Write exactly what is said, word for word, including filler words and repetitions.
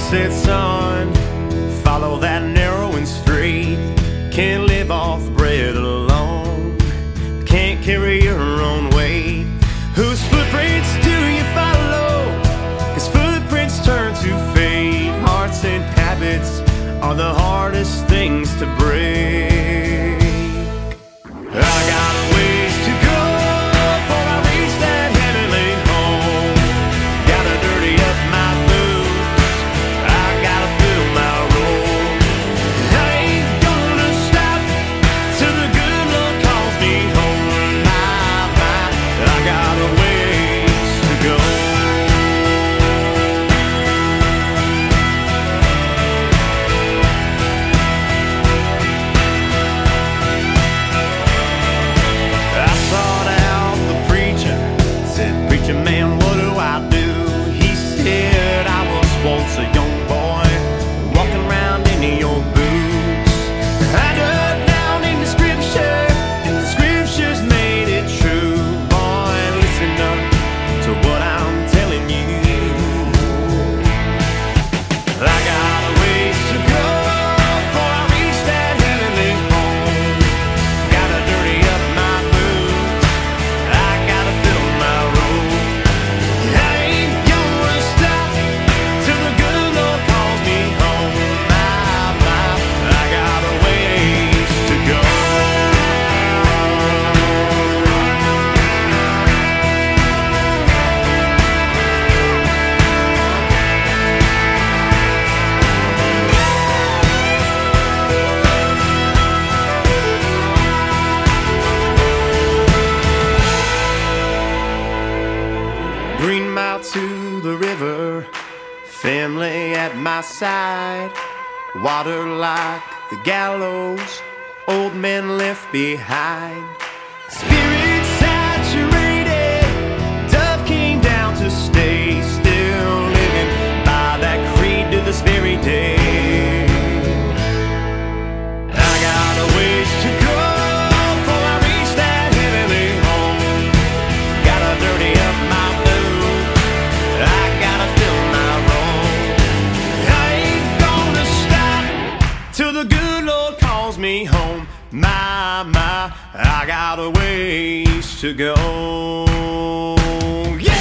said, son, follow that narrow and straight. Can't live off bread alone, can't carry your own weight. Whose footprints do you follow? Cause footprints turn to fate. Hearts and habits are the hardest things to break. I got a ways to go before I reach that heavenly home. Gotta dirty up my boots, I gotta fill my roll. I ain't gonna stop till the good Lord calls me home. My, my, I got a ways to go. I sought out the preacher, said, preacher man, what do I do? He said, I was once a young boy, walking around in your boots. I dug down in the scripture, and the scriptures made it true. Boy, listen up to what I'm telling you. I got a ways to go before I reach that heavenly home. Gotta dirty up my boots, I gotta fill my roll. I ain't gonna stop till the good Lord calls me home. My, my, I got a ways to go. Green Mile to the river, family at my side. Water like the gallows, old men left behind. Spirit saturated, dove came down to stay. Still living by that creed to this very day. I got a ways to go before I reach that heavenly home. Gotta dirty up my boots, I gotta fill my roll. I ain't gonna stop till the good Lord calls me home. My, my, I got a ways to go. Yeah!